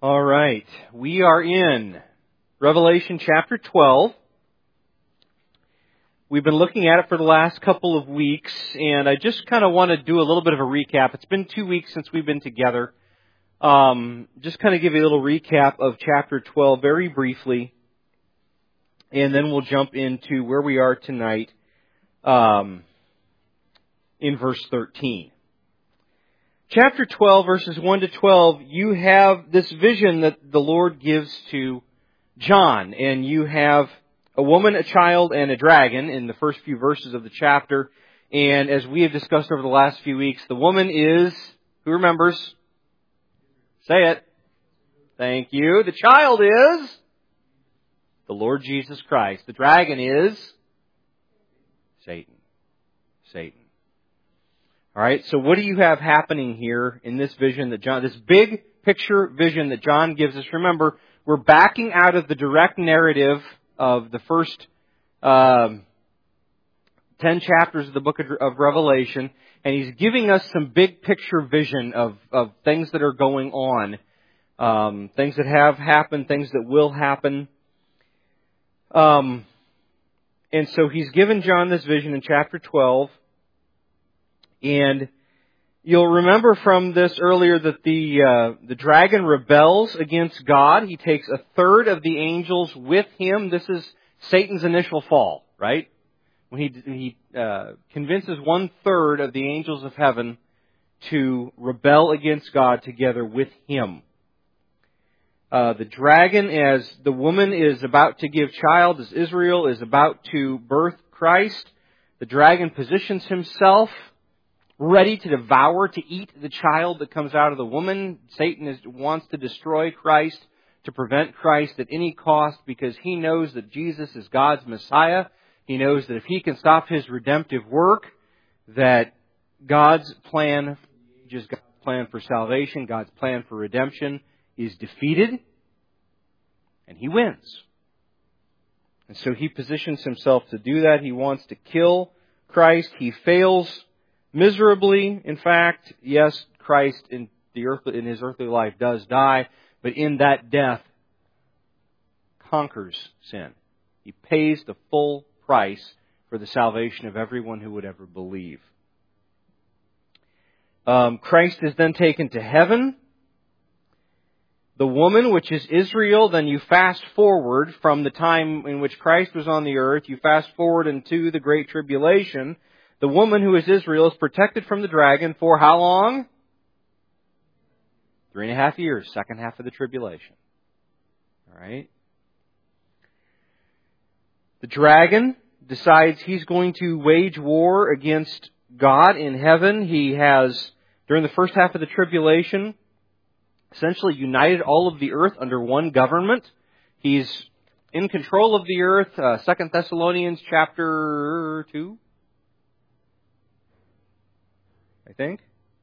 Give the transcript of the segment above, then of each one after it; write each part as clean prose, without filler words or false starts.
All right. We are in Revelation chapter 12. We've been looking at it for the last couple of weeks, and I just kind of want to do a little bit of a recap. It's been 2 weeks since we've been together. Just kind of give you a little recap of chapter 12 very briefly, and then we'll jump into where we are tonight in verse 13. Chapter 12, verses 1 to 12, you have this vision that the Lord gives to John, and you have a woman, a child, and a dragon in the first few verses of the chapter. And as we have discussed over the last few weeks, the woman is, who remembers? Say it. Thank you. The child is the Lord Jesus Christ. The dragon is Satan. All right, so what do you have happening here in this vision that John, this big picture vision that John gives us? Remember, we're backing out of the direct narrative of the first 10 chapters of the book of Revelation, and he's giving us some big picture vision of things that are going on, things that have happened, things that will happen. And so he's given John this vision in chapter 12. And you'll remember from this earlier that the dragon rebels against God. He takes a third of the angels with him. This is Satan's initial fall, right? When he convinces 1/3 of the angels of heaven to rebel against God together with him. The dragon, as the woman is about to give child, as Israel is about to birth Christ, the dragon positions himself ready to devour, to eat the child that comes out of the woman. Satan wants to destroy Christ, to prevent Christ at any cost, because he knows that Jesus is God's Messiah. He knows that if he can stop his redemptive work, that God's plan, just God's plan for salvation, God's plan for redemption, is defeated, and he wins. And so he positions himself to do that. He wants to kill Christ. He fails miserably. In fact, yes, Christ in his earthly life does die, but in that death conquers sin. He pays the full price for the salvation of everyone who would ever believe. Christ is then taken to heaven. The woman, which is Israel, then you fast forward from the time in which Christ was on the earth, you fast forward into the Great Tribulation. The woman, who is Israel, is protected from the dragon for how long? 3.5 years, second half of the tribulation. All right. The dragon decides he's going to wage war against God in heaven. He has, during the first half of the tribulation, essentially united all of the earth under one government. He's in control of the earth. 2 Thessalonians chapter 2. I think.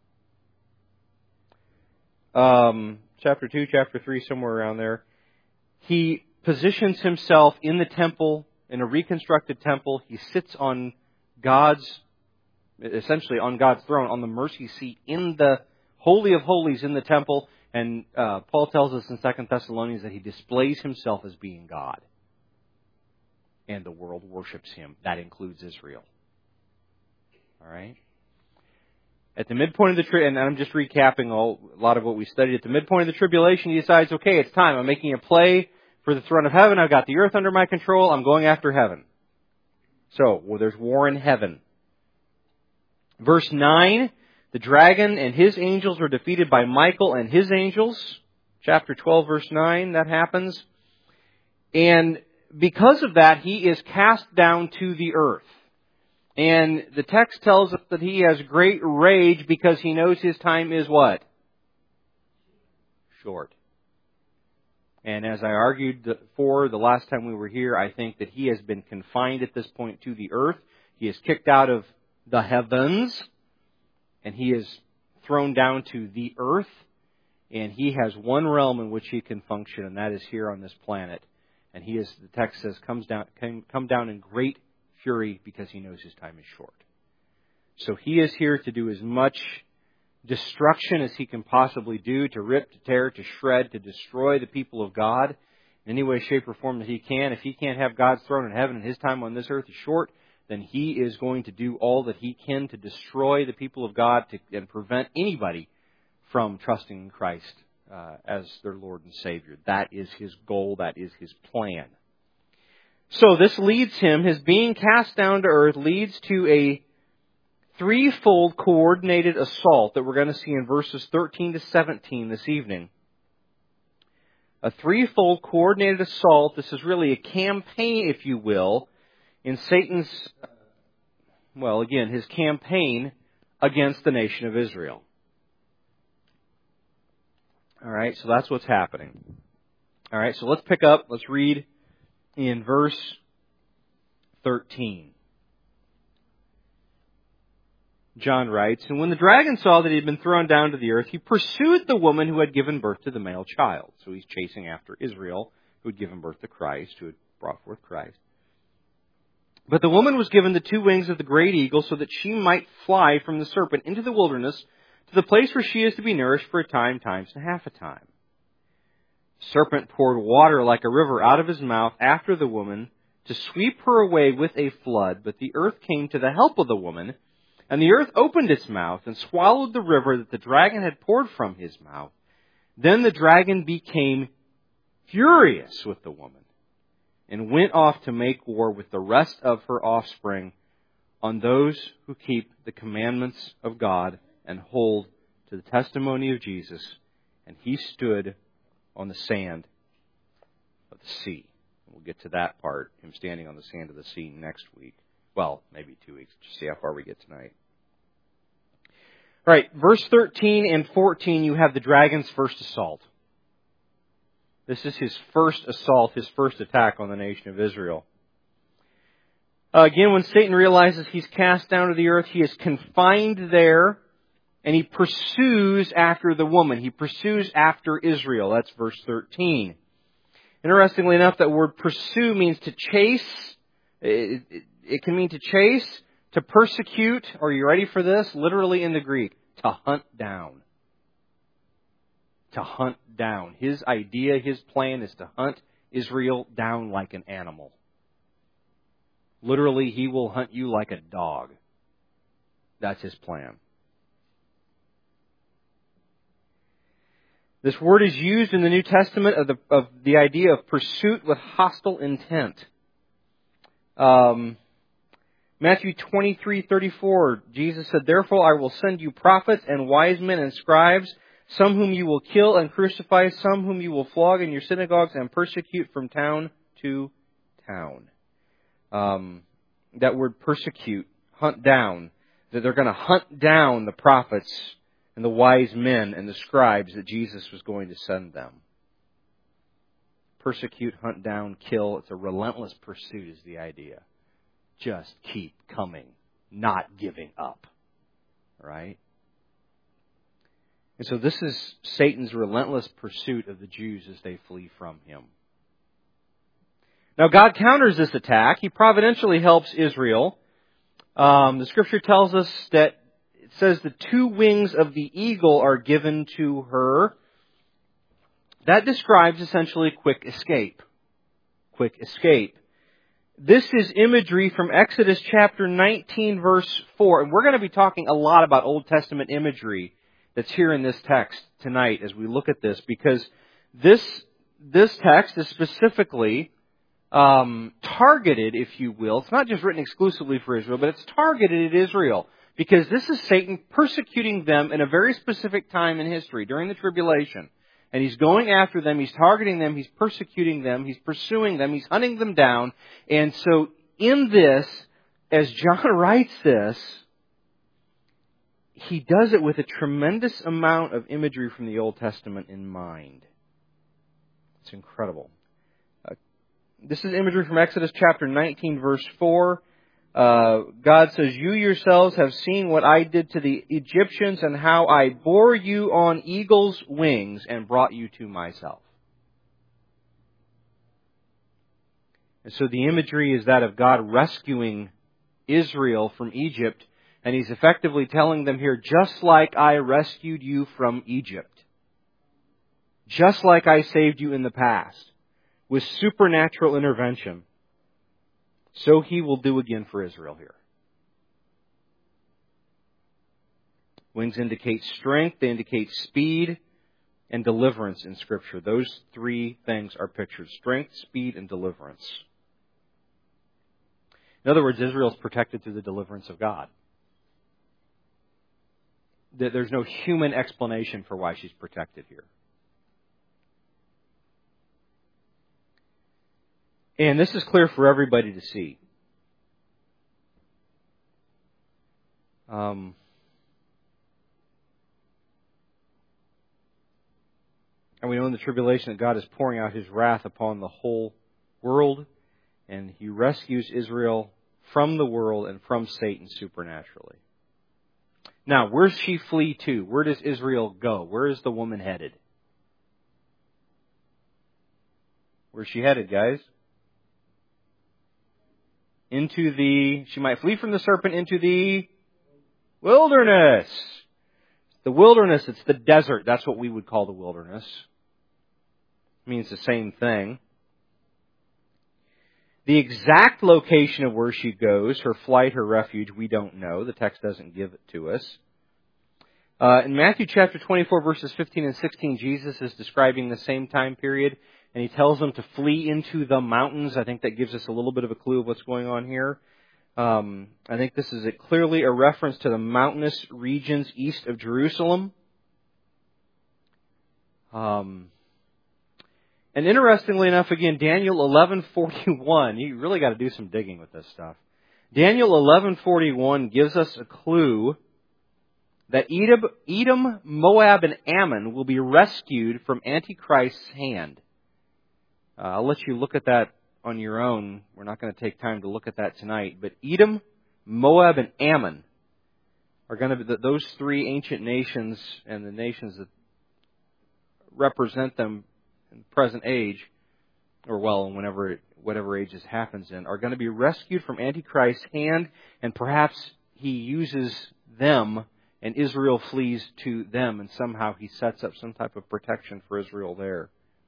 Chapter 2, chapter 3, somewhere around there. He positions himself in the temple, in a reconstructed temple. He sits on essentially on God's throne, on the mercy seat, in the Holy of Holies in the temple. And Paul tells us in 2 Thessalonians that he displays himself as being God. And the world worships him. That includes Israel. All right? At the midpoint of the and I'm just recapping a lot of what we studied. At the midpoint of the tribulation, he decides, okay, it's time. I'm making a play for the throne of heaven. I've got the earth under my control. I'm going after heaven. So, there's war in heaven. Verse 9, the dragon and his angels were defeated by Michael and his angels. Chapter 12, verse 9, that happens. And because of that, he is cast down to the earth. And the text tells us that he has great rage because he knows his time is what? Short. And as I argued for the last time we were here, I think that he has been confined at this point to the earth. He is kicked out of the heavens, and he is thrown down to the earth. And he has one realm in which he can function, and that is here on this planet. And he is, the text says, come down in great fury because he knows his time is short. So he is here to do as much destruction as he can possibly do, to rip, to tear, to shred, to destroy the people of God in any way, shape, or form that he can. If he can't have God's throne in heaven and his time on this earth is short, then he is going to do all that he can to destroy the people of God and prevent anybody from trusting in Christ as their Lord and Savior. That is his goal. That is his plan. So this leads him, his being cast down to earth leads to a threefold coordinated assault that we're going to see in verses 13 to 17 this evening. A threefold coordinated assault. This is really a campaign, if you will, in Satan's, his campaign against the nation of Israel. All right, so that's what's happening. All right, so let's pick up. Let's read in verse 13. John writes, "And when the dragon saw that he had been thrown down to the earth, he pursued the woman who had given birth to the male child." So he's chasing after Israel, who had given birth to Christ, who had brought forth Christ. "But the woman was given the two wings of the great eagle so that she might fly from the serpent into the wilderness to the place where she is to be nourished for a time, times and half a time. The serpent poured water like a river out of his mouth after the woman to sweep her away with a flood, but the earth came to the help of the woman, and the earth opened its mouth and swallowed the river that the dragon had poured from his mouth. Then the dragon became furious with the woman and went off to make war with the rest of her offspring on those who keep the commandments of God and hold to the testimony of Jesus. And he stood on the sand of the sea." We'll get to that part, him standing on the sand of the sea, next week. Well, maybe 2 weeks. Just see how far we get tonight. All right, verse 13 and 14, you have the dragon's first assault. This is his first assault, his first attack on the nation of Israel. Again, when Satan realizes he's cast down to the earth, he is confined there, and he pursues after the woman. He pursues after Israel. That's verse 13. Interestingly enough, that word pursue means to chase. It can mean to chase, to persecute, or are you ready for this? Literally in the Greek, to hunt down. To hunt down. His idea, his plan is to hunt Israel down like an animal. Literally, he will hunt you like a dog. That's his plan. This word is used in the New Testament of the idea of pursuit with hostile intent. Matthew 23:34, Jesus said, "Therefore I will send you prophets and wise men and scribes, some whom you will kill and crucify, some whom you will flog in your synagogues and persecute from town to town." That word persecute, hunt down, that they're going to hunt down the prophets and the wise men and the scribes that Jesus was going to send them. Persecute, hunt down, kill. It's a relentless pursuit is the idea. Just keep coming, not giving up. Right? And so this is Satan's relentless pursuit of the Jews as they flee from him. Now God counters this attack. He providentially helps Israel. The Scripture tells us that it says the two wings of the eagle are given to her. That describes essentially quick escape. Quick escape. This is imagery from Exodus chapter 19, verse 4. And we're going to be talking a lot about Old Testament imagery that's here in this text tonight as we look at this, because this text is specifically targeted, if you will. It's not just written exclusively for Israel, but it's targeted at Israel, because this is Satan persecuting them in a very specific time in history, during the tribulation. And he's going after them, he's targeting them, he's persecuting them, he's pursuing them, he's hunting them down. And so in this, as John writes this, he does it with a tremendous amount of imagery from the Old Testament in mind. It's incredible. This is imagery from Exodus chapter 19, verse 4. God says, "You yourselves have seen what I did to the Egyptians and how I bore you on eagle's wings and brought you to myself." And so the imagery is that of God rescuing Israel from Egypt And he's effectively telling them here, just like I rescued you from Egypt, just like I saved you in the past, with supernatural intervention, so He will do again for Israel here. Wings indicate strength, they indicate speed, and deliverance in Scripture. Those three things are pictured: strength, speed, and deliverance. In other words, Israel is protected through the deliverance of God. There's no human explanation for why she's protected here. And this is clear for everybody to see. And we know in the tribulation that God is pouring out His wrath upon the whole world, and He rescues Israel from the world and from Satan supernaturally. Now, where does she flee to? Where does Israel go? Where is the woman headed? Where's she headed, guys? She might flee from the serpent into the wilderness. The wilderness, it's the desert. That's what we would call the wilderness. It means the same thing. The exact location of where she goes, her flight, her refuge, we don't know. The text doesn't give it to us. In Matthew chapter 24, verses 15 and 16, Jesus is describing the same time period, and He tells them to flee into the mountains. I think that gives us a little bit of a clue of what's going on here. I think this is clearly a reference to the mountainous regions east of Jerusalem. And interestingly enough, again, Daniel 11:41, you really got to do some digging with this stuff. Daniel 11:41 gives us a clue that Edom, Moab, and Ammon will be rescued from Antichrist's hand. I'll let you look at that on your own. We're not going to take time to look at that tonight. But Edom, Moab, and Ammon are going to be those three ancient nations, and the nations that represent them in the present age, or whatever age this happens in, are going to be rescued from Antichrist's hand, and perhaps he uses them and Israel flees to them, and somehow he sets up some type of protection for Israel there.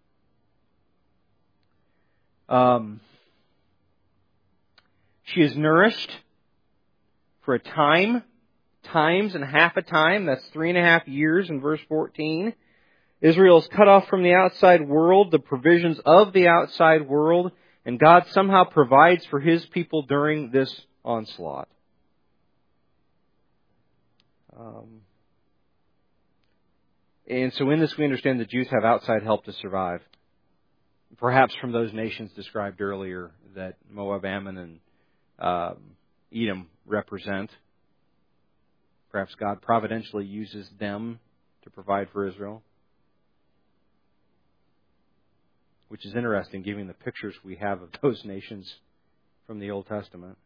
She is nourished for a time, times and half a time. That's 3.5 years in verse 14. Israel is cut off from the outside world, the provisions of the outside world, and God somehow provides for His people during this onslaught. And so in this we understand the Jews have outside help to survive. Perhaps from those nations described earlier that Moab, Ammon, and Edom represent. Perhaps God providentially uses them to provide for Israel. Which is interesting, given the pictures we have of those nations from the Old Testament.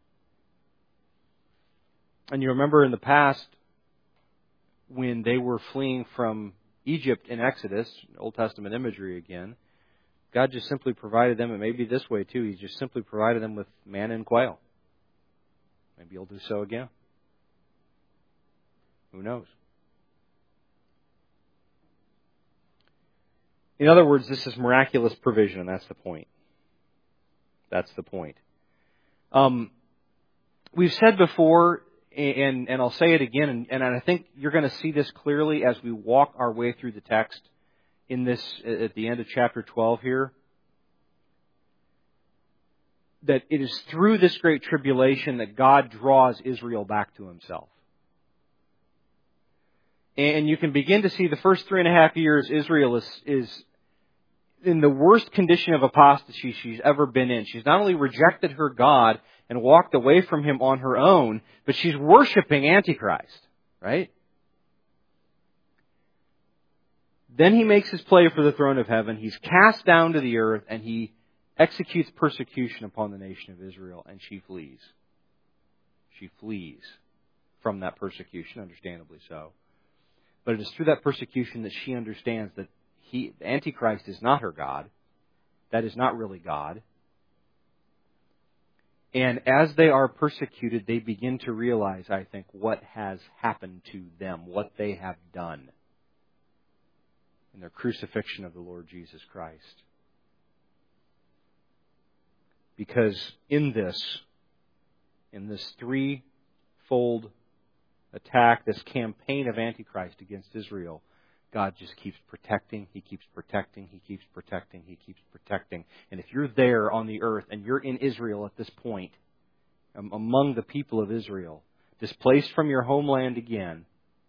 And you remember in the past, when they were fleeing from Egypt in Exodus, Old Testament imagery again, God just simply provided them, and maybe this way too, He just simply provided them with manna and quail. Maybe He'll do so again. Who knows? In other words, this is miraculous provision, and that's the point. That's the point. We've said before, and I'll say it again, and I think you're going to see this clearly as we walk our way through the text in this, at the end of chapter 12 here, that it is through this great tribulation that God draws Israel back to Himself. And you can begin to see the first 3.5 years, Israel is in the worst condition of apostasy she's ever been in. She's not only rejected her God and walked away from Him on her own, but she's worshiping Antichrist, right? Then He makes His play for the throne of heaven. He's cast down to the earth, and He executes persecution upon the nation of Israel, and she flees. She flees from that persecution, understandably so. But it is through that persecution that she understands that Antichrist is not her God. That is not really God. And as they are persecuted, they begin to realize, I think, what has happened to them, what they have done in their crucifixion of the Lord Jesus Christ. Because in this threefold attack, this campaign of Antichrist against Israel, God just keeps protecting, He keeps protecting, He keeps protecting, He keeps protecting. And if you're there on the earth and you're in Israel at this point, among the people of Israel, displaced from your homeland again,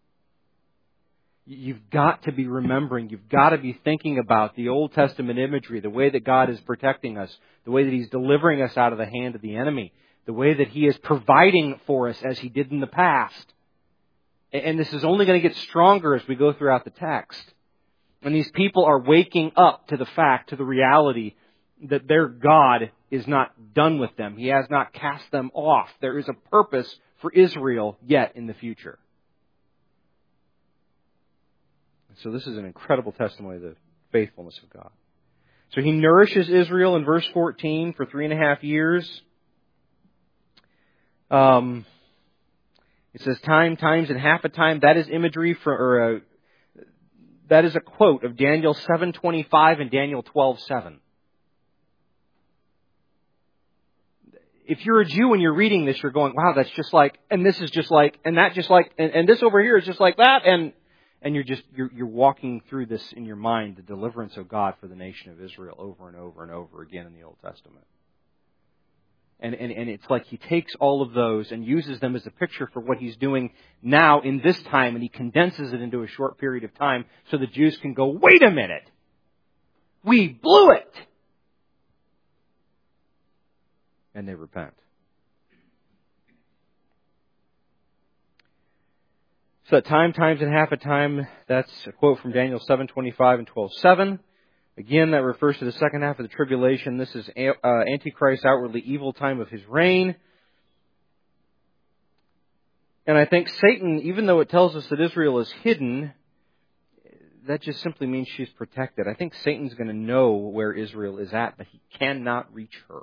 you've got to be remembering, you've got to be thinking about the Old Testament imagery, the way that God is protecting us, the way that He's delivering us out of the hand of the enemy, the way that He is providing for us as He did in the past. And this is only going to get stronger as we go throughout the text. And these people are waking up to the fact, to the reality, that their God is not done with them. He has not cast them off. There is a purpose for Israel yet in the future. So this is an incredible testimony of the faithfulness of God. So He nourishes Israel in verse 14 for 3.5 years. It says times, and half a time. That is imagery that is a quote of Daniel 7:25 and Daniel 12:7. If you're a Jew and you're reading this, you're going, wow, that's just like, and this is just like, and that just like, and this over here is just like that, and you're walking through this in your mind, the deliverance of God for the nation of Israel over and over and over again in the Old Testament. And it's like He takes all of those and uses them as a picture for what He's doing now in this time, and He condenses it into a short period of time so the Jews can go, wait a minute, we blew it! And they repent. So that times, and half a time, that's a quote from Daniel 7:25 and 12:7. Again, that refers to the second half of the tribulation. This is Antichrist's outwardly evil time of his reign. And I think Satan, even though it tells us that Israel is hidden, that just simply means she's protected. I think Satan's going to know where Israel is at, but he cannot reach her.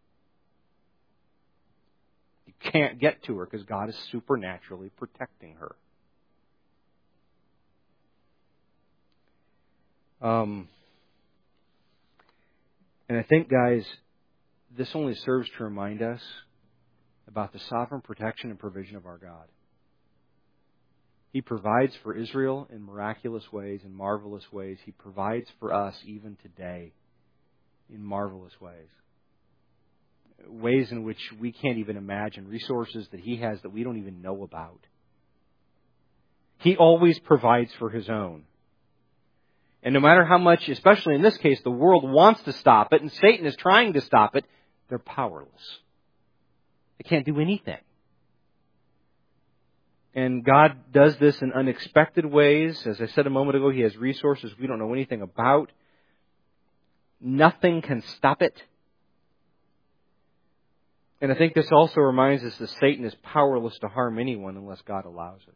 He can't get to her because God is supernaturally protecting her. And I think, guys, this only serves to remind us about the sovereign protection and provision of our God. He provides for Israel in miraculous ways, in marvelous ways. He provides for us even today in marvelous ways. Ways in which we can't even imagine. Resources that He has that we don't even know about. He always provides for His own. And no matter how much, especially in this case, the world wants to stop it, and Satan is trying to stop it, they're powerless. They can't do anything. And God does this in unexpected ways. As I said a moment ago, He has resources we don't know anything about. Nothing can stop it. And I think this also reminds us that Satan is powerless to harm anyone unless God allows it.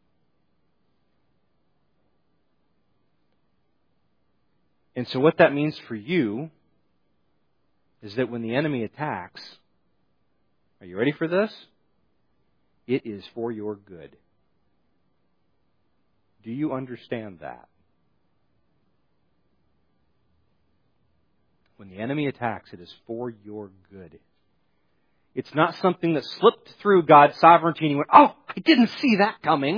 And so what that means for you is that when the enemy attacks, are you ready for this? It is for your good. Do you understand that? When the enemy attacks, it is for your good. It's not something that slipped through God's sovereignty and He went, oh, I didn't see that coming.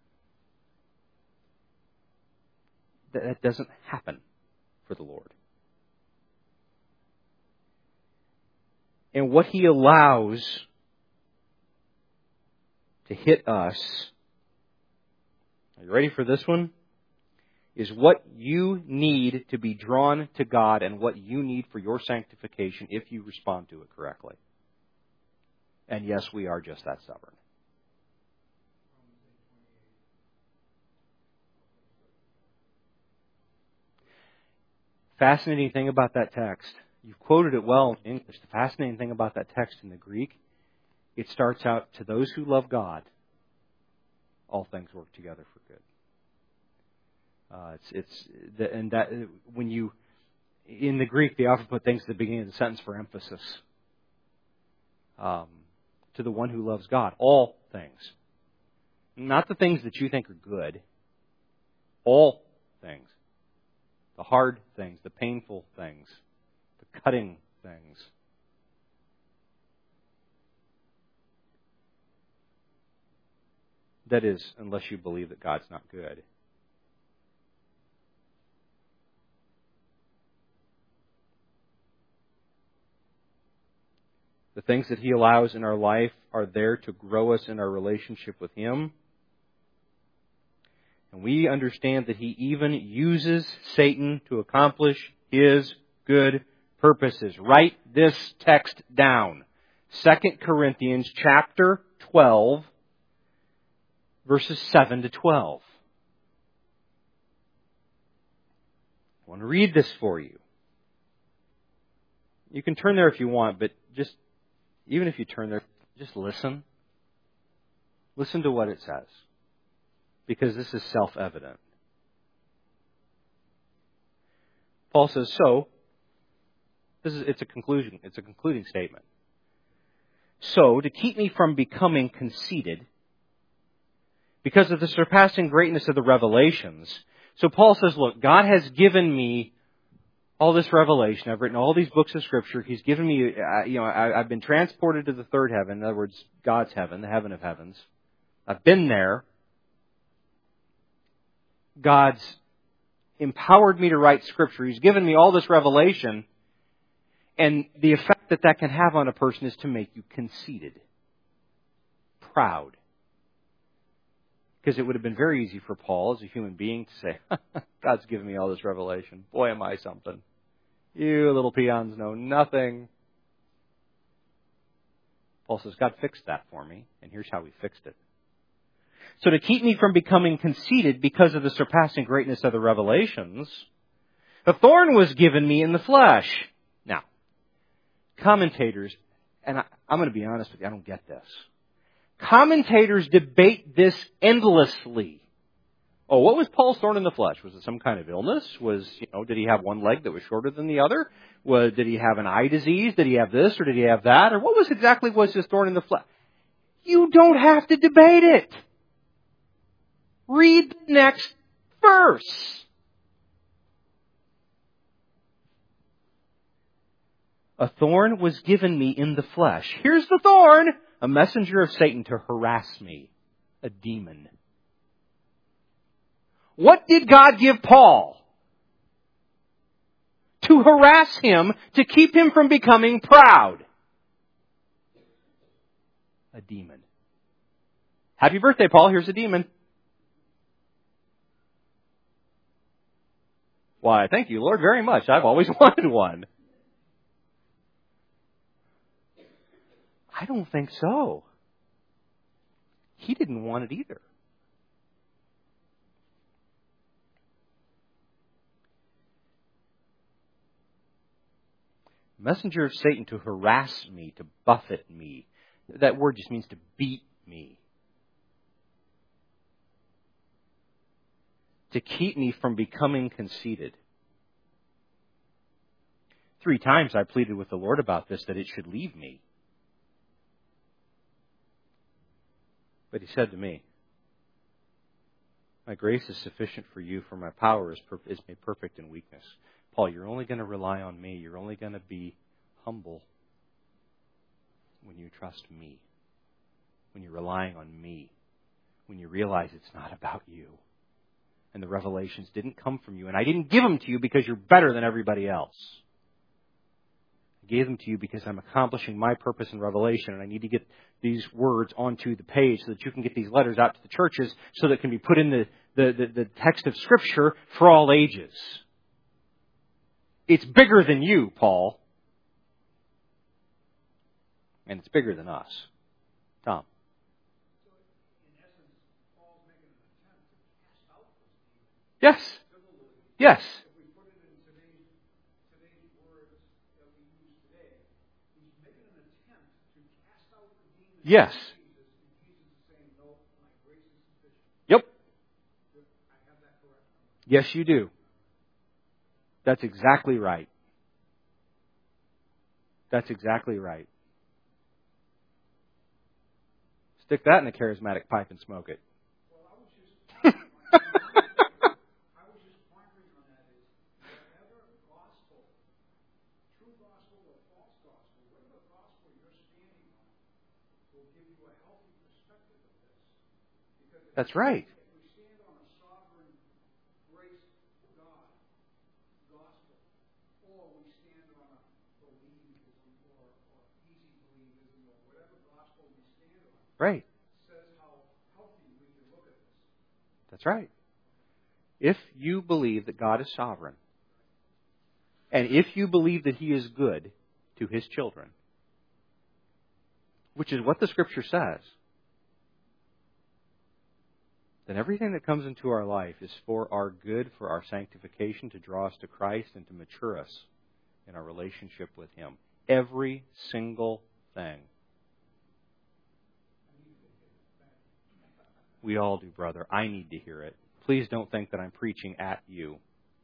That doesn't happen for the Lord. And what He allows to hit us, are you ready for this one? Is what you need to be drawn to God and what you need for your sanctification if you respond to it correctly. And yes, we are just that stubborn. Fascinating thing about that text, you've quoted it well in English. The fascinating thing about that text in the Greek, it starts out, to those who love God, all things work together for good. In the Greek, they often put things at the beginning of the sentence for emphasis. to the one who loves God. All things. Not the things that you think are good. All things. The hard things, the painful things, the cutting things. That is, unless you believe that God's not good. The things that He allows in our life are there to grow us in our relationship with Him. And we understand that He even uses Satan to accomplish His good purposes. Write this text down. 2 Corinthians chapter 12, verses 7 to 12. I want to read this for you. You can turn there if you want, but even if you turn there, just listen. Listen to what it says. Because this is self-evident. Paul says, it's a conclusion. It's a concluding statement. So, to keep me from becoming conceited, because of the surpassing greatness of the revelations. So Paul says, look, God has given me all this revelation. I've written all these books of Scripture. He's given me, I've been transported to the third heaven. In other words, God's heaven, the heaven of heavens. I've been there. God's empowered me to write Scripture. He's given me all this revelation. And the effect that can have on a person is to make you conceited, proud. Because it would have been very easy for Paul as a human being to say, God's given me all this revelation. Boy, am I something. You little peons know nothing. Paul says, God fixed that for me, and here's how He fixed it. So to keep me from becoming conceited because of the surpassing greatness of the revelations, a thorn was given me in the flesh. Now, commentators, and I'm going to be honest with you, I don't get this. Commentators debate this endlessly. Oh, what was Paul's thorn in the flesh? Was it some kind of illness? Did he have one leg that was shorter than the other? Did he have an eye disease? Did he have this or did he have that? Or what was his thorn in the flesh? You don't have to debate it. Read the next verse. A thorn was given me in the flesh. Here's the thorn. A messenger of Satan to harass me. A demon. What did God give Paul? To harass him, to keep him from becoming proud. A demon. Happy birthday, Paul. Here's a demon. Why, thank you, Lord, very much. I've always wanted one. I don't think so. He didn't want it either. Messenger of Satan to harass me, to buffet me. That word just means to beat me. To keep me from becoming conceited. 3 times I pleaded with the Lord about this, that it should leave me. But He said to me, my grace is sufficient for you, for my power is made perfect in weakness. Paul, you're only going to rely on me. You're only going to be humble when you trust me. When you're relying on me. When you realize it's not about you. And the revelations didn't come from you. And I didn't give them to you because you're better than everybody else. I gave them to you because I'm accomplishing my purpose in Revelation, and I need to get these words onto the page so that you can get these letters out to the churches so that it can be put in the text of Scripture for all ages. It's bigger than you, Paul. And it's bigger than us. Tom. So, in essence, Paul's making an attempt to cast out this demon. Yes. Yes. If we put it in today's words that we use today, he's making an attempt to cast out the demon. Yes. Jesus, and Jesus is saying, no, my grace is sufficient. Yep. I have that correct. Yes, you do. That's exactly right. That's exactly right. Stick that in a charismatic pipe and smoke it. Well, I was just pondering on that is whatever gospel, true gospel or false gospel, whatever gospel you're standing on will give you a healthy perspective of this. Because That's right. if we stand on a sovereign grace God gospel, or we stand on a believism or easy believism or whatever gospel we stand on, Right. says how healthy we can look at this. That's right. If you believe that God is sovereign, and if you believe that He is good to His children, which is what the Scripture says, then everything that comes into our life is for our good, for our sanctification, to draw us to Christ and to mature us in our relationship with Him. Every single thing. We all do, brother. I need to hear it. Please don't think that I'm preaching at you.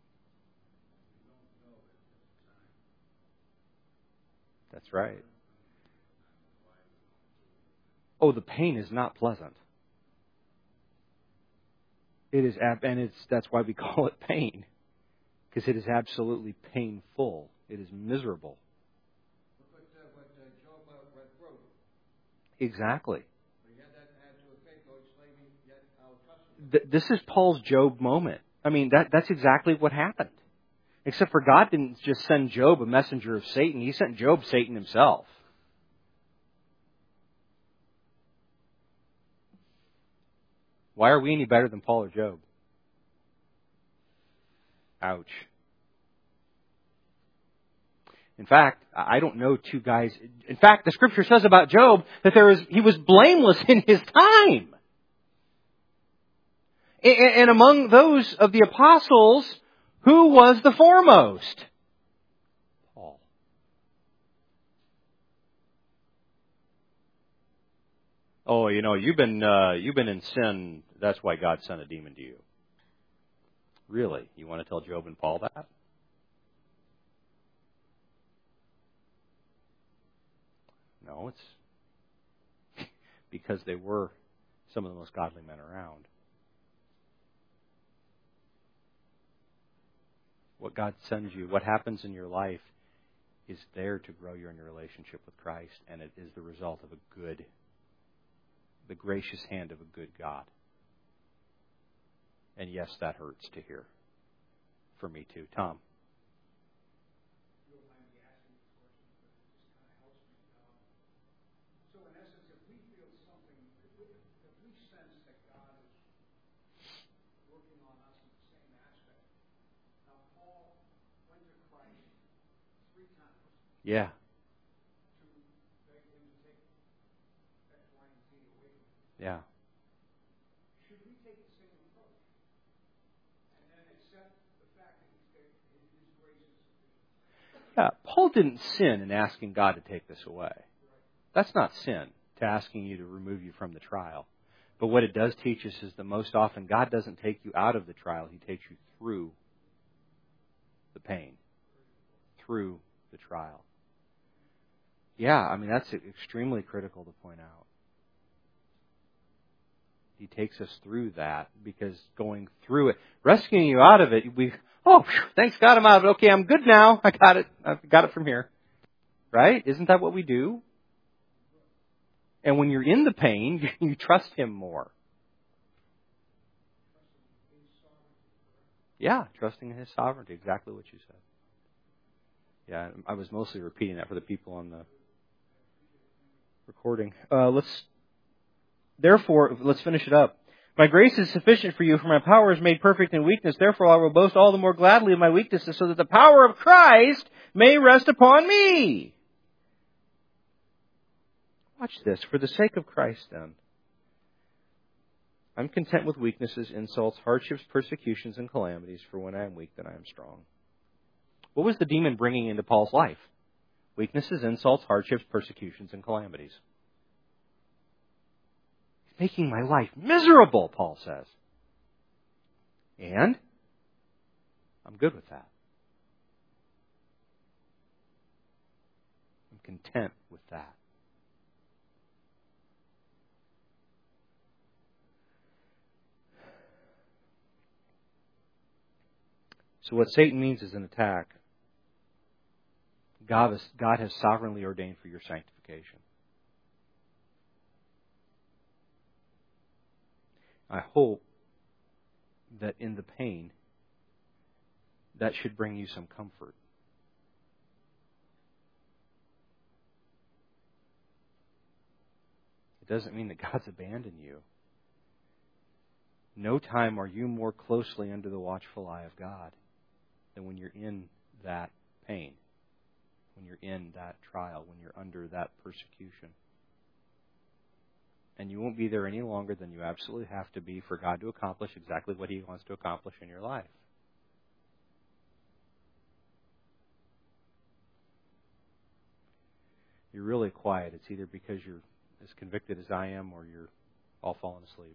That's right. Oh, the pain is not pleasant. It is, that's why we call it pain, because it is absolutely painful. It is miserable. What Job went through. Exactly. But yet that had to affect those slaving yet out customers. This is Paul's Job moment. I mean, that's exactly what happened. Except for God didn't just send Job a messenger of Satan. He sent Job Satan himself. Why are we any better than Paul or Job? Ouch. In fact, I don't know two guys. In fact, the Scripture says about Job that he was blameless in his time. And among those of the apostles, who was the foremost? Paul. Oh, you've been in sin. That's why God sent a demon to you. Really? You want to tell Job and Paul that? No, it's because they were some of the most godly men around. What God sends you, what happens in your life, is there to grow you in your relationship with Christ, and it is the result of the gracious hand of a good God. And yes, that hurts to hear. For me too. Tom. You'll mind me asking this question, but it just kind of helps me. So in essence, if we feel something, if we sense that God is working on us in the same aspect. Now, Paul went to Christ 3 times. Yeah. To beg him to take X, Y, and Z away from him. Yeah. Should we take the same approach and accept the fact that His grace is sufficient? Yeah. Paul didn't sin in asking God to take this away. That's not sin, to asking you to remove you from the trial. But what it does teach us is that most often God doesn't take you out of the trial. He takes you through the pain, through the trial. Yeah, I mean, that's extremely critical to point out. He takes us through that, because going through it, rescuing you out of it, thanks God I'm out of it. Okay, I'm good now. I got it. I've got it from here. Right? Isn't that what we do? And when you're in the pain, you trust Him more. Yeah, trusting in His sovereignty. Exactly what you said. Yeah, I was mostly repeating that for the people on the recording. Therefore, let's finish it up. My grace is sufficient for you, for my power is made perfect in weakness. Therefore, I will boast all the more gladly of my weaknesses, so that the power of Christ may rest upon me. Watch this. For the sake of Christ, then, I'm content with weaknesses, insults, hardships, persecutions, and calamities, for when I am weak, then I am strong. What was the demon bringing into Paul's life? Weaknesses, insults, hardships, persecutions, and calamities. He's making my life miserable, Paul says. And I'm good with that. I'm content with that. So what Satan means is an attack. God has sovereignly ordained for your sanctification. I hope that in the pain, that should bring you some comfort. It doesn't mean that God's abandoned you. No time are you more closely under the watchful eye of God than when you're in that pain, when you're in that trial, when you're under that persecution. And you won't be there any longer than you absolutely have to be for God to accomplish exactly what He wants to accomplish in your life. You're really quiet. It's either because you're as convicted as I am or you're all falling asleep.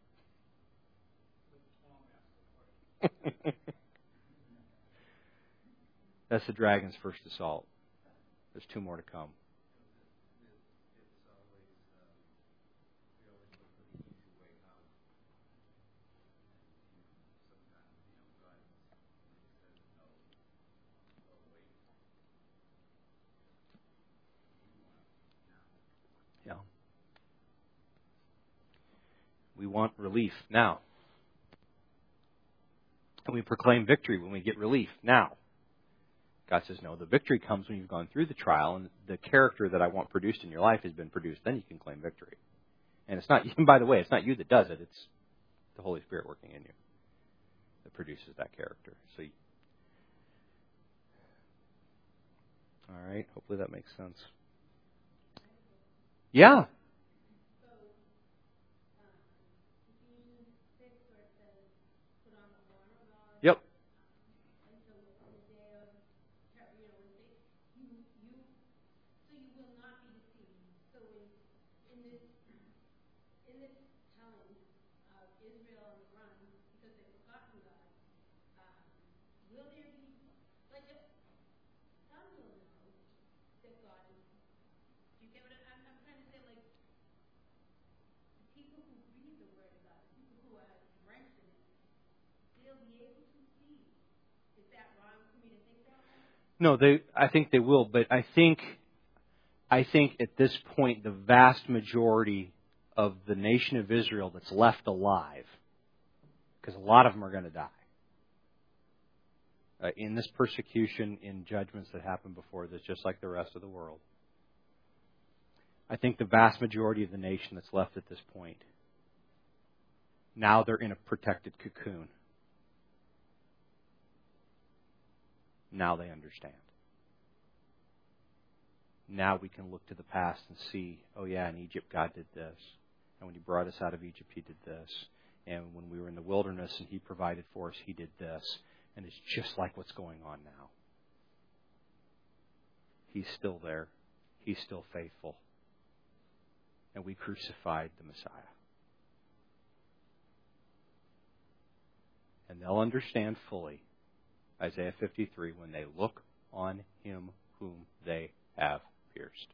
That's the dragon's first assault. There's 2 more to come. Yeah. We want relief now. And we proclaim victory when we get relief now. God says, no, the victory comes when you've gone through the trial and the character that I want produced in your life has been produced. Then you can claim victory. And it's not, by the way, it's not you that does it. It's the Holy Spirit working in you that produces that character. So, all right, hopefully that makes sense. Yeah. Yep. No, I think they will, but I think at this point the vast majority of the nation of Israel that's left alive, because a lot of them are going to die in this persecution, in judgments that happen before this, just like the rest of the world. I think the vast majority of the nation that's left at this point, now they're in a protected cocoon. Now they understand. Now we can look to the past and see, oh yeah, in Egypt God did this. And when He brought us out of Egypt, He did this. And when we were in the wilderness and He provided for us, He did this. And it's just like what's going on now. He's still there. He's still faithful. And we crucified the Messiah. And they'll understand fully Isaiah 53 when they look on Him whom they have pierced.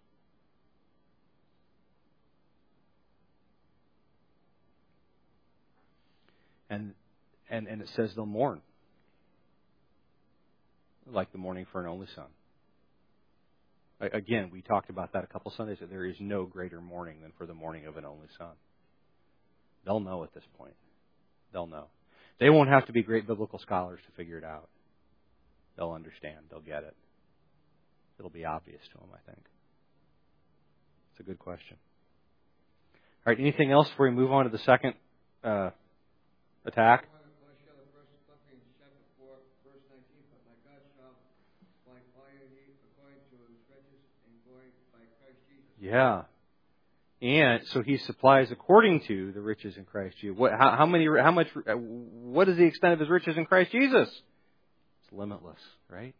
And it says they'll mourn like the mourning for an only son. Again, we talked about that a couple Sundays ago. There is no greater mourning than for the mourning of an only son. They'll know at this point. They'll know. They won't have to be great biblical scholars to figure it out. They'll understand. They'll get it. It'll be obvious to them, I think. It's a good question. All right, anything else before we move on to the second attack? Yeah. And so He supplies according to the riches in Christ Jesus. What is the extent of His riches in Christ Jesus? It's limitless, right?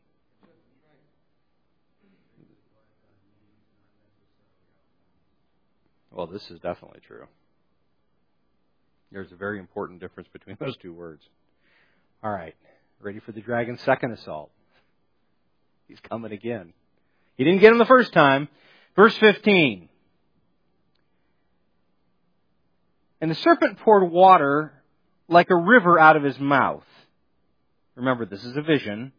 Well, this is definitely true. There's a very important difference between those 2 words. All right. Ready for the dragon's second assault. He's coming again. He didn't get him the first time. Verse 15. And the serpent poured water like a river out of his mouth. remember this is a vision,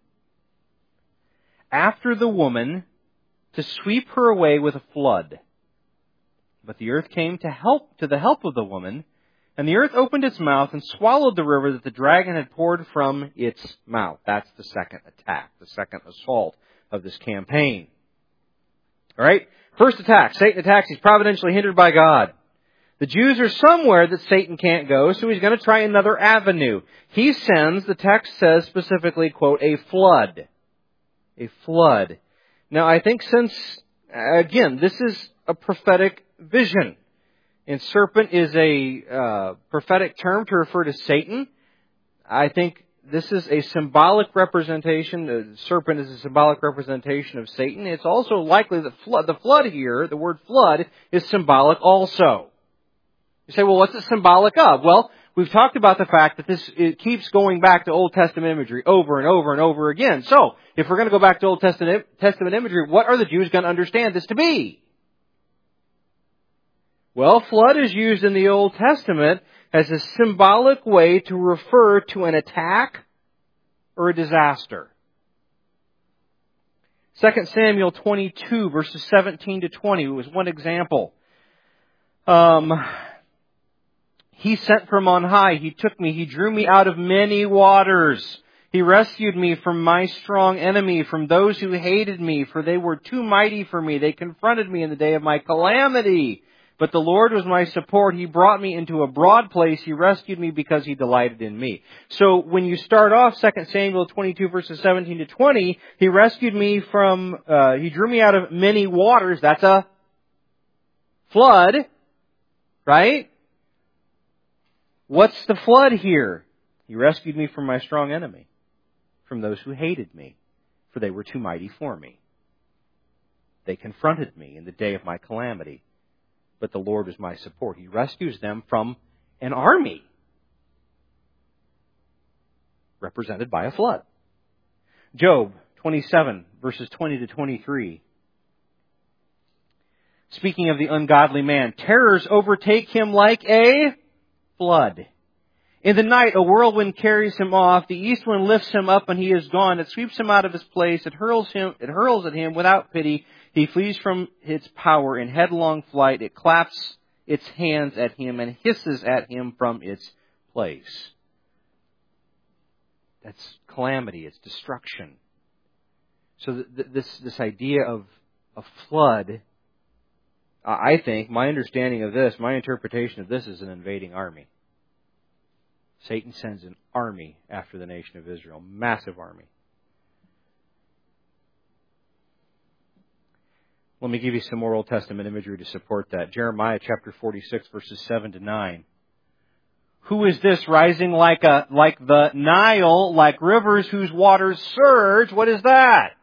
after the woman to sweep her away with a flood. But the earth came to the help of the woman, and the earth opened its mouth and swallowed the river that the dragon had poured from its mouth. That's the second attack, the second assault of this campaign. All right? First attack. Satan attacks. He's providentially hindered by God. The Jews are somewhere that Satan can't go, so he's going to try another avenue. He sends, the text says specifically, quote, a flood. A flood. Now, I think since, again, this is a prophetic vision, and serpent is a prophetic term to refer to Satan, I think this is a symbolic representation. The serpent is a symbolic representation of Satan. It's also likely that the flood here, the word flood, is symbolic also. You say, well, what's it symbolic of? Well, we've talked about the fact that it keeps going back to Old Testament imagery over and over and over again. So, if we're going to go back to Old Testament imagery, what are the Jews going to understand this to be? Well, flood is used in the Old Testament as a symbolic way to refer to an attack or a disaster. 2 Samuel 22, verses 17 to 20 was one example. He sent from on high. He took me. He drew me out of many waters. He rescued me from my strong enemy, from those who hated me, for they were too mighty for me. They confronted me in the day of my calamity. But the Lord was my support. He brought me into a broad place. He rescued me because He delighted in me. So when you start off 2 Samuel 22 verses 17 to 20, He rescued me from, He drew me out of many waters. That's a flood, right? What's the flood here? He rescued me from my strong enemy, from those who hated me, for they were too mighty for me. They confronted me in the day of my calamity. But the Lord was my support. He rescues them from an army represented by a flood. Job 27, verses 20 to 23. Speaking of the ungodly man, terrors overtake him like a flood. In the night, a whirlwind carries him off. The east wind lifts him up and he is gone. It sweeps him out of his place. It hurls at him without pity. He flees from its power in headlong flight. It claps its hands at him and hisses at him from its place. That's calamity. It's destruction. So this idea of a flood, I think, my understanding of this, my interpretation of this is an invading army. Satan sends an army after the nation of Israel. Massive army. Let me give you some more Old Testament imagery to support that. Jeremiah chapter 46, verses 7 to 9. Who is this rising like the Nile, like rivers whose waters surge? What is that?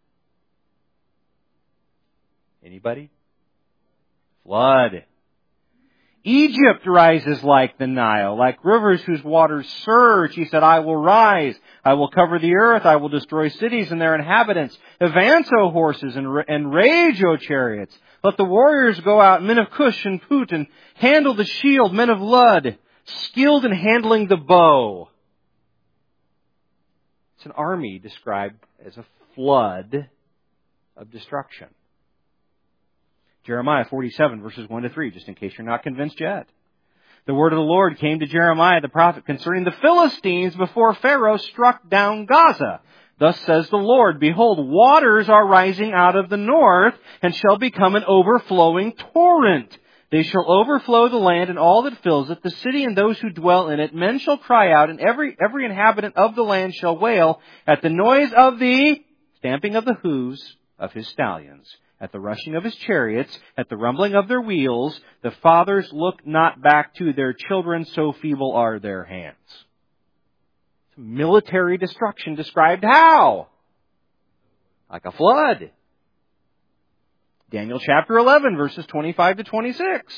Anybody? Flood. Egypt rises like the Nile, like rivers whose waters surge. He said, I will rise. I will cover the earth. I will destroy cities and their inhabitants. Advance, O horses, and rage, O chariots. Let the warriors go out, men of Cush and Put, and handle the shield, men of Lud, skilled in handling the bow. It's an army described as a flood of destruction. Jeremiah 47, verses 1 to 3, just in case you're not convinced yet. The word of the Lord came to Jeremiah the prophet concerning the Philistines before Pharaoh struck down Gaza. Thus says the Lord, behold, waters are rising out of the north and shall become an overflowing torrent. They shall overflow the land and all that fills it, the city and those who dwell in it. Men shall cry out, and every inhabitant of the land shall wail at the noise of the stamping of the hooves of his stallions. At the rushing of his chariots, at the rumbling of their wheels, the fathers look not back to their children, so feeble are their hands. Military destruction described how? Like a flood. Daniel chapter 11, verses 25 to 26.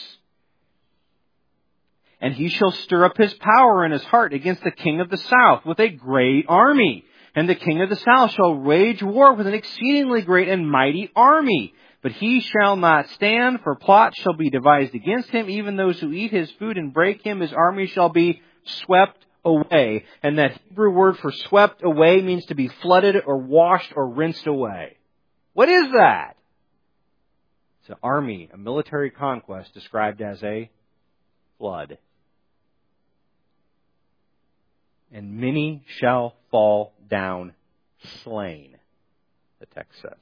And he shall stir up his power in his heart against the king of the south with a great army. And the king of the south shall wage war with an exceedingly great and mighty army. But he shall not stand, for plot shall be devised against him. Even those who eat his food and break him, his army shall be swept away. And that Hebrew word for swept away means to be flooded or washed or rinsed away. What is that? It's an army, a military conquest described as a flood. And many shall fall down slain, the text says.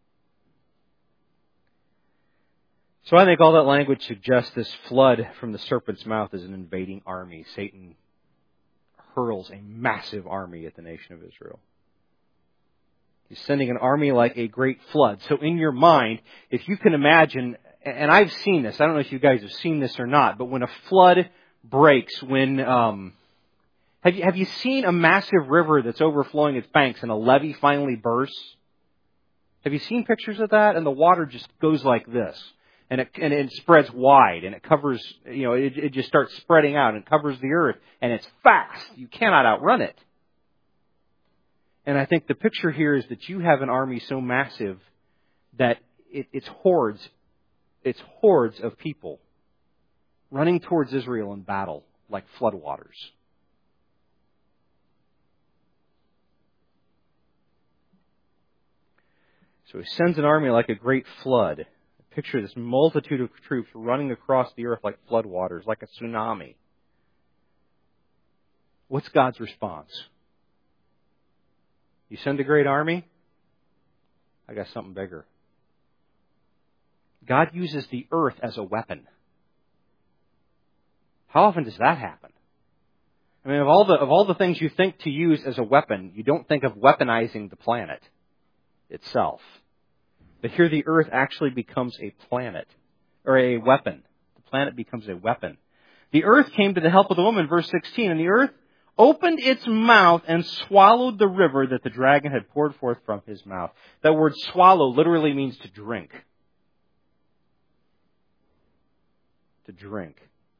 So I think all that language suggests this flood from the serpent's mouth is an invading army. Satan hurls a massive army at the nation of Israel. He's sending an army like a great flood. So in your mind, if you can imagine, and I've seen this, I don't know if you guys have seen this or not, but when a flood breaks, when have you seen a massive river that's overflowing its banks and a levee finally bursts? Have you seen pictures of that? And the water just goes like this. And it spreads wide, and it covers, it just starts spreading out and covers the earth, and it's fast. You cannot outrun it. And I think the picture here is that you have an army so massive that it's hordes of people running towards Israel in battle like floodwaters. So he sends an army like a great flood. Picture this multitude of troops running across the earth like floodwaters, like a tsunami. What's God's response? You send a great army? I got something bigger. God uses the earth as a weapon. How often does that happen? I mean, of all the things you think to use as a weapon, you don't think of weaponizing the planet itself. But here the earth actually becomes a planet, or a weapon. The planet becomes a weapon. The earth came to the help of the woman, verse 16, and the earth opened its mouth and swallowed the river that the dragon had poured forth from his mouth. That word swallow literally means to drink. To drink.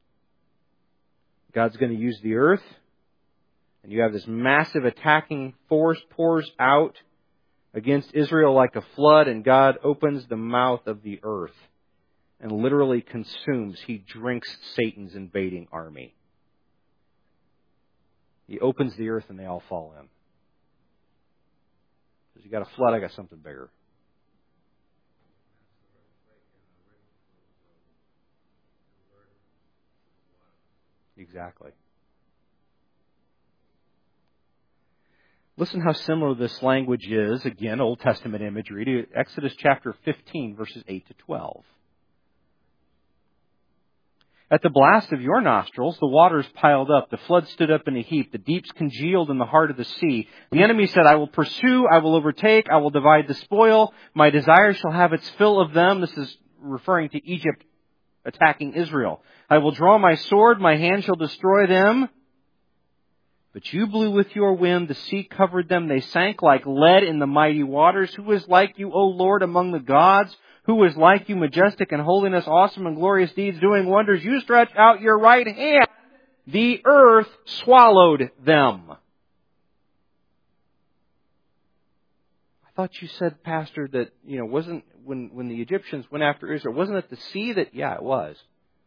God's going to use the earth, and you have this massive attacking force pours out against Israel like a flood, and God opens the mouth of the earth and literally consumes. He drinks Satan's invading army. He opens the earth and they all fall in. Because you got a flood, I got something bigger. Exactly. Listen how similar this language is, again, Old Testament imagery, to Exodus chapter 15, verses 8 to 12. At the blast of your nostrils, the waters piled up, the flood stood up in a heap, the deeps congealed in the heart of the sea. The enemy said, I will pursue, I will overtake, I will divide the spoil, my desire shall have its fill of them. This is referring to Egypt attacking Israel. I will draw my sword, my hand shall destroy them. But you blew with your wind, the sea covered them, they sank like lead in the mighty waters. Who is like you, O Lord, among the gods? Who is like you, majestic in holiness, awesome in glorious deeds, doing wonders? You stretch out your right hand, the earth swallowed them. I thought you said, Pastor, that, wasn't when the Egyptians went after Israel, wasn't it the sea that, yeah, it was.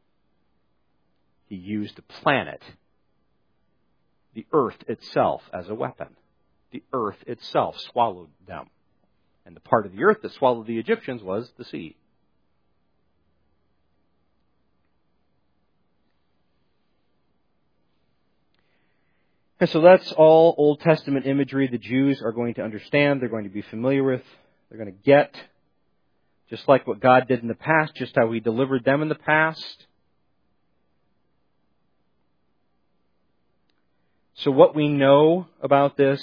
He used the planet, the earth itself, as a weapon. The earth itself swallowed them. And the part of the earth that swallowed the Egyptians was the sea. And so that's all Old Testament imagery the Jews are going to understand, they're going to be familiar with, they're going to get, just like what God did in the past, just how He delivered them in the past. So what we know about this,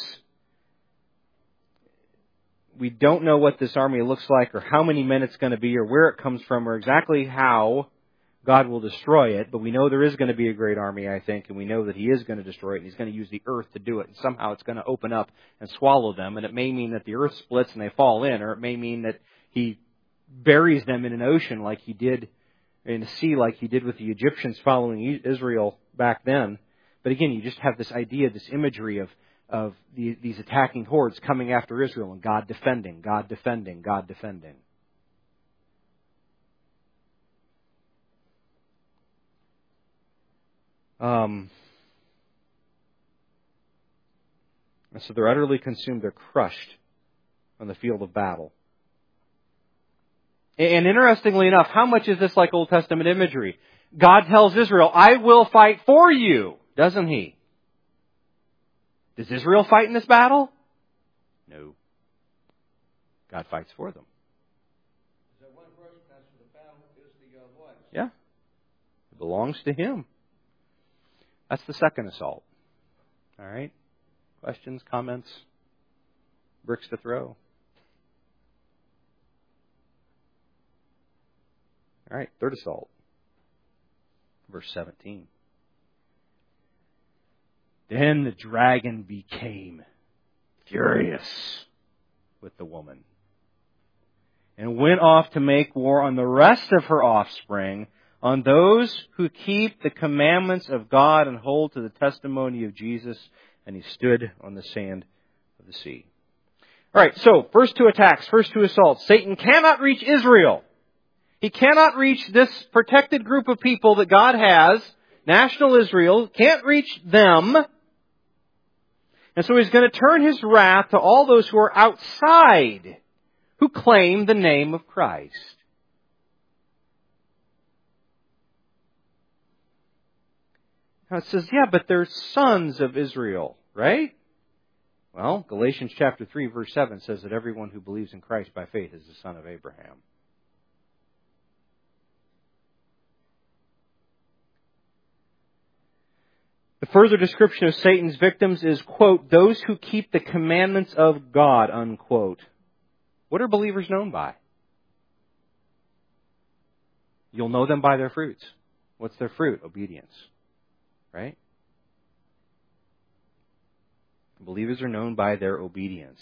we don't know what this army looks like or how many men it's going to be or where it comes from or exactly how God will destroy it. But we know there is going to be a great army, I think, and we know that He is going to destroy it and He's going to use the earth to do it. And somehow it's going to open up and swallow them. And it may mean that the earth splits and they fall in, or it may mean that He buries them in an ocean like He did, in a sea like He did with the Egyptians following Israel back then. But again, you just have this idea, this imagery of these attacking hordes coming after Israel and God defending, God defending, God defending. And so they're utterly consumed. They're crushed on the field of battle. And interestingly enough, how much is this like Old Testament imagery? God tells Israel, I will fight for you, doesn't He? Does Israel fight in this battle? No. God fights for them. Is that one person that's for the battle is the what? Yeah. It belongs to Him. That's the second assault. All right? Questions, comments, bricks to throw. All right, third assault. Verse 17. Then the dragon became furious with the woman and went off to make war on the rest of her offspring, on those who keep the commandments of God and hold to the testimony of Jesus. And he stood on the sand of the sea. All right, so first two attacks, first two assaults. Satan cannot reach Israel. He cannot reach this protected group of people that God has, national Israel, can't reach them. And so he's going to turn his wrath to all those who are outside, who claim the name of Christ. Now it says, yeah, but they're sons of Israel, right? Well, Galatians chapter 3, verse 7 says that everyone who believes in Christ by faith is the son of Abraham. The further description of Satan's victims is, quote, those who keep the commandments of God, unquote. What are believers known by? You'll know them by their fruits. What's their fruit? Obedience. Right? Believers are known by their obedience.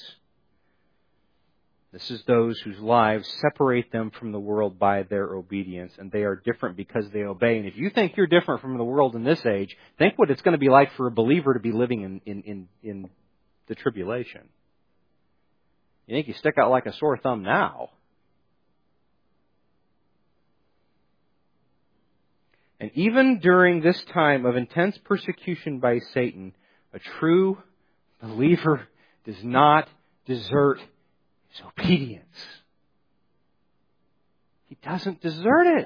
This is those whose lives separate them from the world by their obedience, and they are different because they obey. And if you think you're different from the world in this age, think what it's going to be like for a believer to be living in the tribulation. You think you stick out like a sore thumb now. And even during this time of intense persecution by Satan, a true believer does not desert his obedience. He doesn't desert it.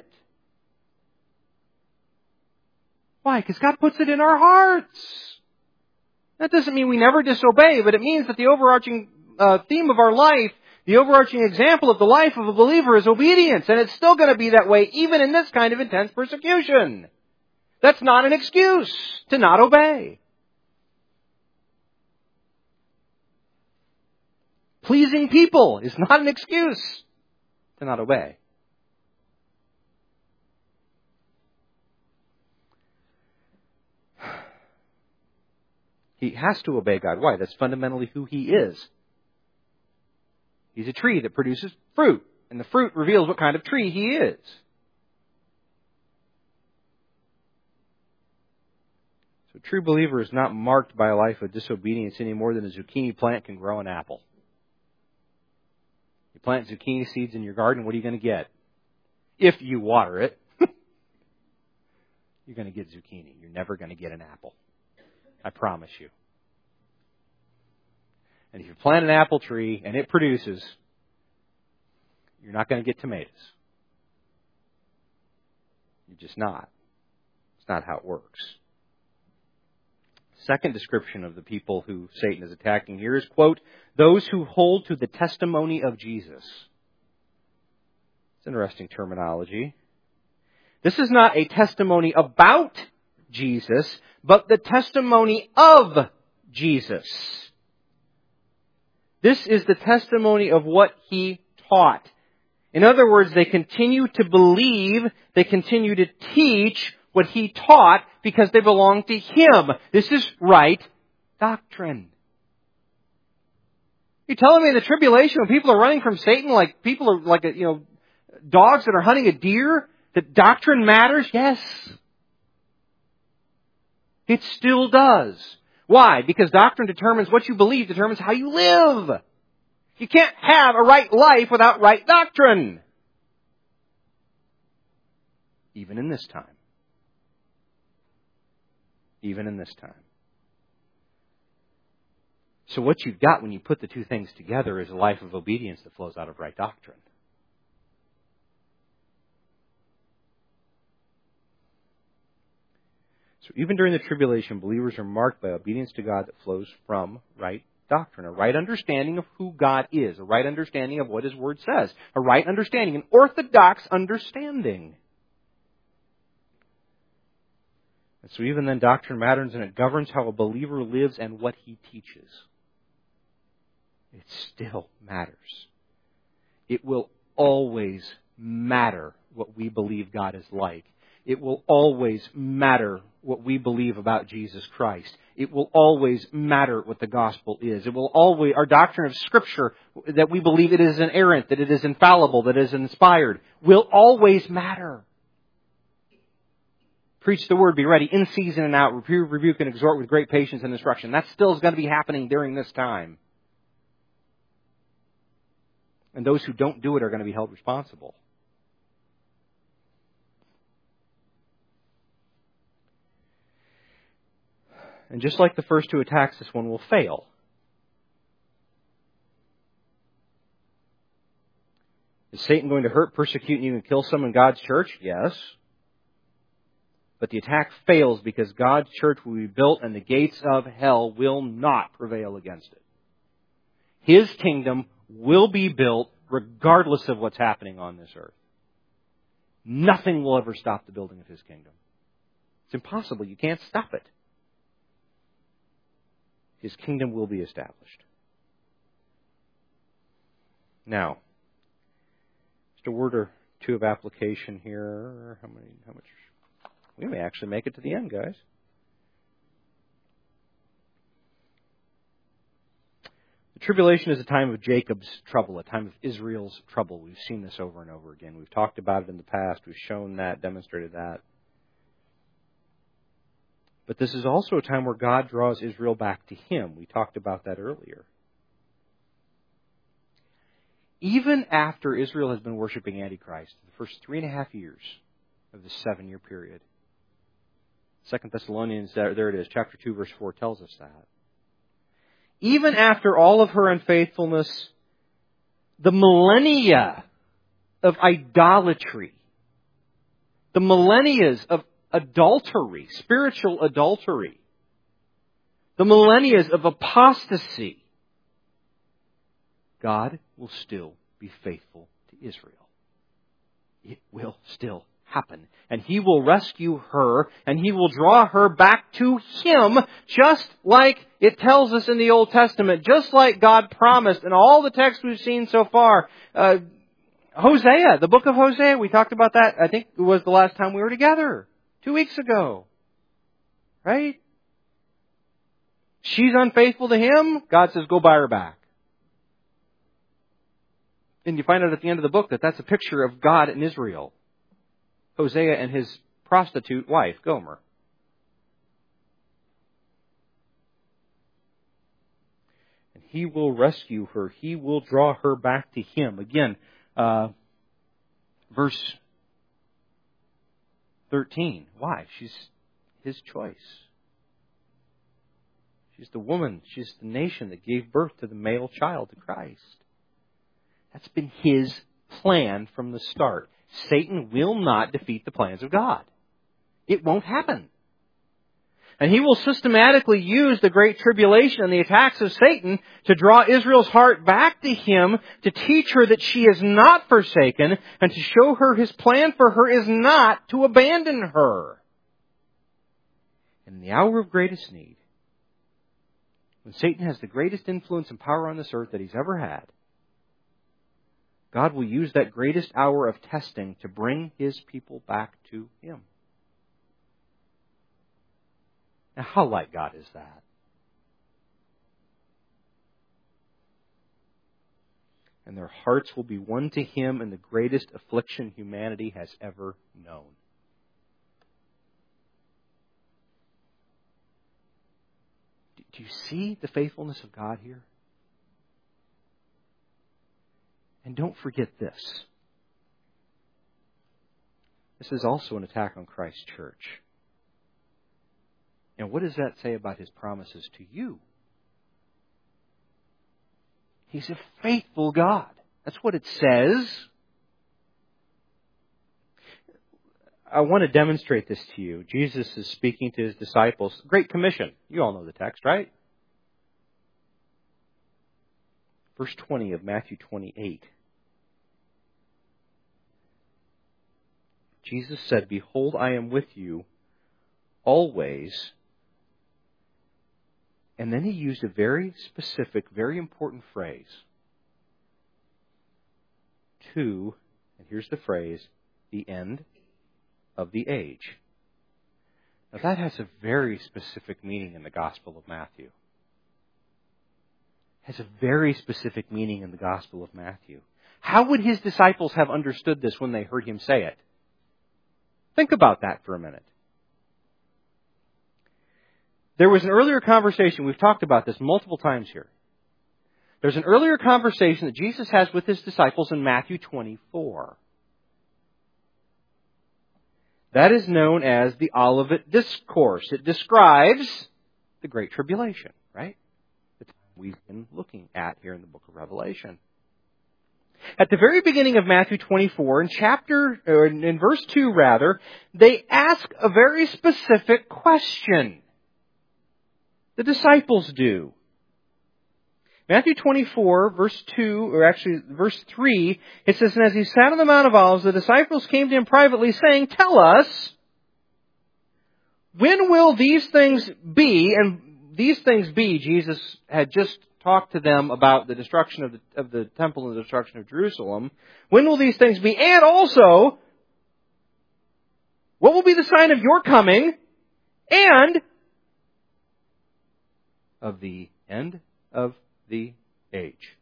Why? Because God puts it in our hearts. That doesn't mean we never disobey, but it means that the overarching theme of our life, the overarching example of the life of a believer is obedience. And it's still going to be that way even in this kind of intense persecution. That's not an excuse to not obey. Pleasing people is not an excuse to not obey. He has to obey God. Why? That's fundamentally who He is. He's a tree that produces fruit, and the fruit reveals what kind of tree He is. So a true believer is not marked by a life of disobedience any more than a zucchini plant can grow an apple. You plant zucchini seeds in your garden, what are you going to get? If you water it, you're going to get zucchini. You're never going to get an apple. I promise you. And if you plant an apple tree and it produces, you're not going to get tomatoes. You're just not. It's not how it works. Second description of the people who Satan is attacking here is, quote, those who hold to the testimony of Jesus. It's interesting terminology. This is not a testimony about Jesus, but the testimony of Jesus. This is the testimony of what He taught. In other words, they continue to believe, they continue to teach what He taught because they belong to Him. This is right doctrine. You're telling me in the tribulation when people are running from Satan like people are like, dogs that are hunting a deer, that doctrine matters? Yes. It still does. Why? Because doctrine determines what you believe, determines how you live. You can't have a right life without right doctrine. Even in this time. Even in this time. So what you've got when you put the two things together is a life of obedience that flows out of right doctrine. So even during the tribulation, believers are marked by obedience to God that flows from right doctrine, a right understanding of who God is, a right understanding of what His Word says, a right understanding, an orthodox understanding. And so even then, doctrine matters, and it governs how a believer lives and what he teaches. It still matters. It will always matter what we believe God is like. It will always matter what we believe about Jesus Christ. It will always matter what the gospel is. It will always, our doctrine of Scripture, that we believe it is inerrant, that it is infallible, that it is inspired, will always matter. Preach the word, be ready, in season and out, rebuke and exhort with great patience and instruction. That still is going to be happening during this time. And those who don't do it are going to be held responsible. And just like the first two attacks, this one will fail. Is Satan going to hurt, persecute, and even kill some in God's church? Yes. But the attack fails because God's church will be built and the gates of hell will not prevail against it. His kingdom will be built regardless of what's happening on this earth. Nothing will ever stop the building of His kingdom. It's impossible. You can't stop it. His kingdom will be established. Now, just a word or two of application here. How much? We may actually make it to the end, guys. The tribulation is a time of Jacob's trouble, a time of Israel's trouble. We've seen this over and over again. We've talked about it in the past. We've shown that, demonstrated that. But this is also a time where God draws Israel back to Him. We talked about that earlier. Even after Israel has been worshiping Antichrist, the first 3.5 years of the 7-year period, 2 Thessalonians, there it is, chapter 2, verse 4 tells us that. Even after all of her unfaithfulness, the millennia of idolatry, the millennia of adultery, spiritual adultery, the millennia of apostasy, God will still be faithful to Israel. It will still happen. And He will rescue her, and He will draw her back to Him, just like it tells us in the Old Testament, just like God promised in all the texts we've seen so far. Hosea, the book of Hosea, we talked about that, I think it was the last time we were together, 2 weeks ago. Right? She's unfaithful to Him, God says, go buy her back. And you find out at the end of the book that that's a picture of God and Israel. Hosea and his prostitute wife, Gomer. And He will rescue her. He will draw her back to Him. Again, verse 13. Why? She's His choice. She's the woman. She's the nation that gave birth to the male child, to Christ. That's been His plan from the start. Satan will not defeat the plans of God. It won't happen. And he will systematically use the Great Tribulation and the attacks of Satan to draw Israel's heart back to Him, to teach her that she is not forsaken, and to show her His plan for her is not to abandon her. In the hour of greatest need, when Satan has the greatest influence and power on this earth that he's ever had, God will use that greatest hour of testing to bring His people back to Him. Now, how like God is that? And their hearts will be won to Him in the greatest affliction humanity has ever known. Do you see the faithfulness of God here? And don't forget this. This is also an attack on Christ's church. And what does that say about His promises to you? He's a faithful God. That's what it says. I want to demonstrate this to you. Jesus is speaking to His disciples. Great Commission. You all know the text, right? Verse 20 of Matthew 28. Jesus said, "Behold, I am with you always." And then He used a very specific, very important phrase. To, and here's the phrase, the end of the age. Now that has a very specific meaning in the Gospel of Matthew. Has a very specific meaning in the Gospel of Matthew. How would His disciples have understood this when they heard Him say it? Think about that for a minute. There was an earlier conversation, we've talked about this multiple times here. There's an earlier conversation that Jesus has with His disciples in Matthew 24. That is known as the Olivet Discourse. It describes the Great Tribulation, right? The time we've been looking at here in the book of Revelation. At the very beginning of Matthew 24, in verse 2 rather, they ask a very specific question. The disciples do. Matthew 24, verse 2, or actually verse 3, it says, "And as He sat on the Mount of Olives, the disciples came to Him privately, saying, 'Tell us, when will these things be?'" And these things be, Jesus had just talked to them about the destruction of the temple and the destruction of Jerusalem. "When will these things be? And also, what will be the sign of your coming and of the end of the age?"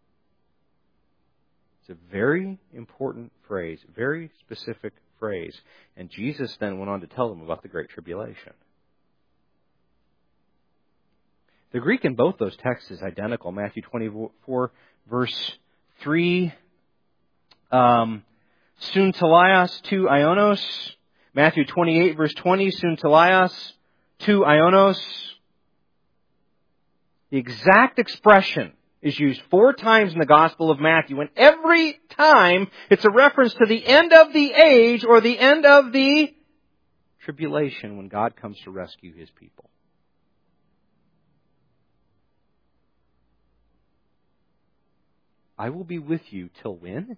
It's a very important phrase, very specific phrase. And Jesus then went on to tell them about the Great Tribulation. The Greek in both those texts is identical. Matthew 24, verse 3, soon teleos, to ionos. Matthew 28, verse 20, soon teleos, to ionos. The exact expression is used 4 times in the Gospel of Matthew, and every time it's a reference to the end of the age or the end of the tribulation when God comes to rescue His people. I will be with you till when?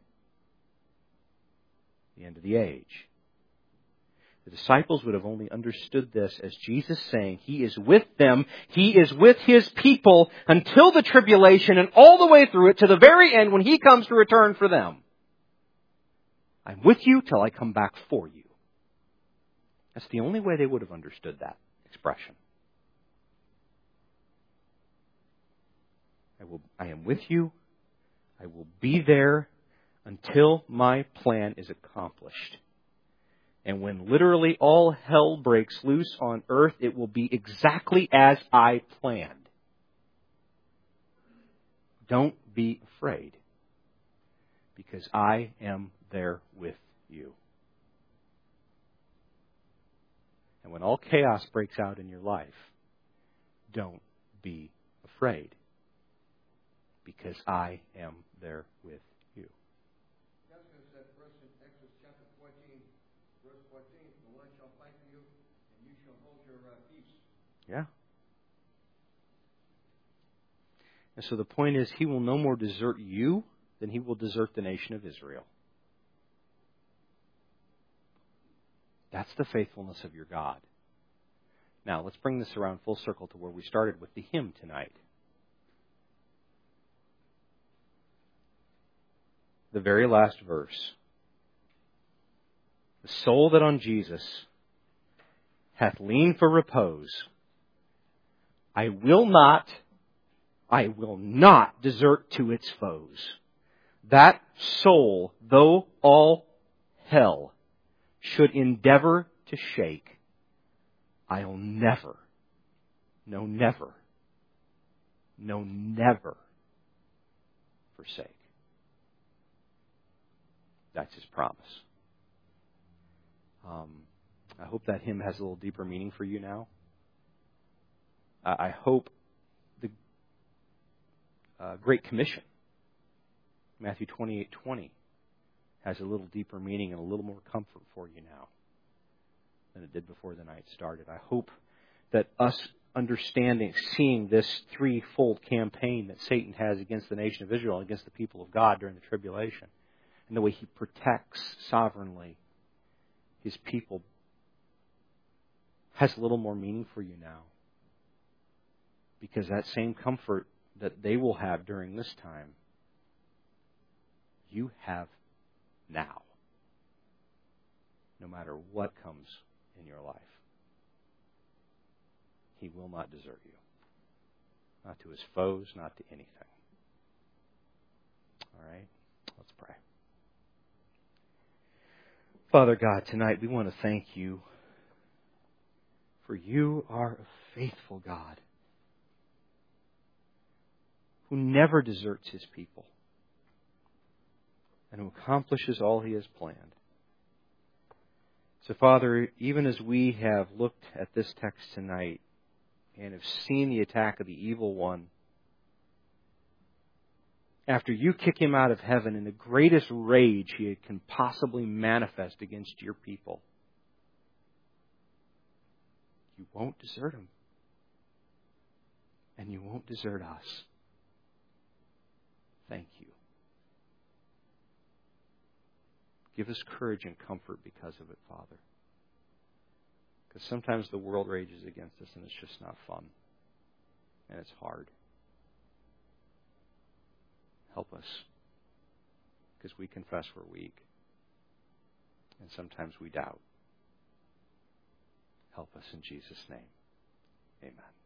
The end of the age. The disciples would have only understood this as Jesus saying He is with them, He is with His people until the tribulation and all the way through it to the very end when He comes to return for them. I'm with you till I come back for you. That's the only way they would have understood that expression. I am with you. I will be there until my plan is accomplished. And when literally all hell breaks loose on earth, it will be exactly as I planned. Don't be afraid, because I am there with you. And when all chaos breaks out in your life, don't be afraid, because I am there with you. That's going to say first in Exodus chapter 14, verse 14, "The Lord shall fight for you, and you shall hold your peace." Yeah. And so the point is, He will no more desert you than He will desert the nation of Israel. That's the faithfulness of your God. Now, let's bring this around full circle to where we started with the hymn tonight. The very last verse. "The soul that on Jesus hath leaned for repose, I will not desert to its foes. That soul, though all hell should endeavor to shake, I'll never forsake." That's His promise. I hope that hymn has a little deeper meaning for you now. I hope Great Commission. Matthew 28:20 has a little deeper meaning and a little more comfort for you now than it did before the night started. I hope that us understanding, seeing this threefold campaign that Satan has against the nation of Israel, against the people of God during the tribulation, and the way he protects sovereignly his people, has a little more meaning for you now. Because that same comfort that they will have during this time, you have now. No matter what comes in your life. He will not desert you. Not to his foes, not to anything. All right? Let's pray. Father God, tonight we want to thank you, for you are a faithful God who never deserts his people and who accomplishes all he has planned. So, Father, even as we have looked at this text tonight and have seen the attack of the evil one, after you kick him out of heaven in the greatest rage he can possibly manifest against your people, you won't desert him. And you won't desert us. Thank you. Give us courage and comfort because of it, Father. Because sometimes the world rages against us and it's just not fun. And it's hard. Help us. Because we confess we're weak. And sometimes we doubt. Help us in Jesus' name. Amen.